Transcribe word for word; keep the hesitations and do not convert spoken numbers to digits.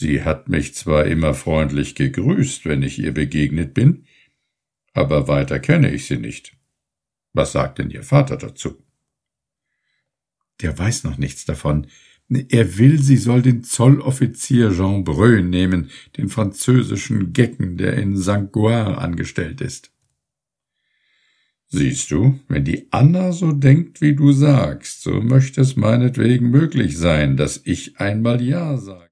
Sie hat mich zwar immer freundlich gegrüßt, wenn ich ihr begegnet bin, aber weiter kenne ich sie nicht. Was sagt denn Ihr Vater dazu?« »Der weiß noch nichts davon. Er will, sie soll den Zolloffizier Jean Breux nehmen, den französischen Gecken, der in Sankt Goar angestellt ist.« »Siehst du, wenn die Anna so denkt, wie du sagst, so möchte es meinetwegen möglich sein, dass ich einmal Ja sage.«